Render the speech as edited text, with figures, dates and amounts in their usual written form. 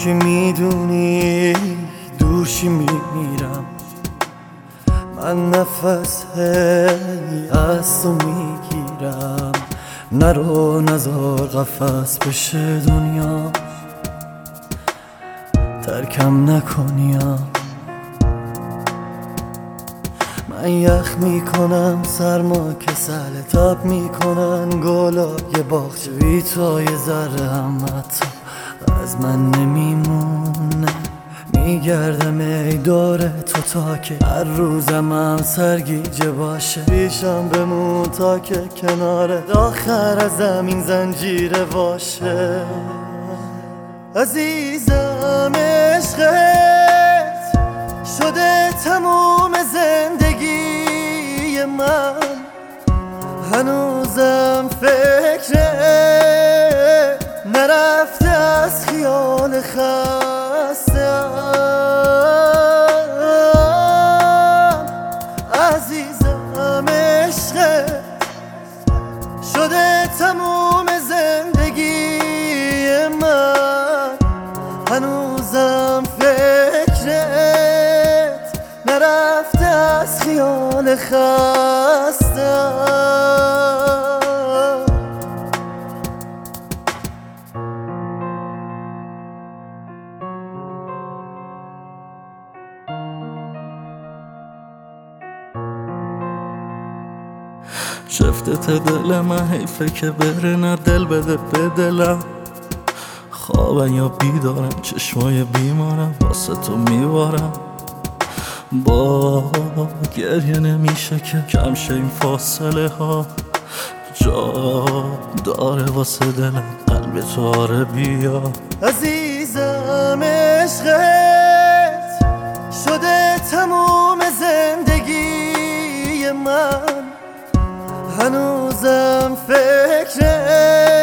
که میدونی دوشی میمیرم، من نفس از تو میگیرم. نرو نزار قفس بشه دنیا، ترکم نکنیا. من یخ میکنم سرما که سهل تاب میکنن گلای باغچه، بی تو یه ذره هم حتی از من نمیمونه. میگردم ای دور تو تا که هر روزم هم سرگیجه باشه. پیشم بمون تا که کنار آخر از زمین زنجیره باشه. عزیزم عشقت شده تموم زندگی من، هنوزم فکر نرفته از خیال خستم. عزیزم عشقت شده تموم زندگی من، هنوزم فکرت نرفته از خیال خستم. شفتت دل من حیفه که بره، نه دل بده به دلم. خوابن یا بیدارم چشمای بیمارم واسه تو میبارم. با گریه نمیشه که کم شه این فاصله ها، جا داره واسه دلم قلب تو آره بیا. عزیزم عشقت شده تموم زندگی من، هنوزم فکرت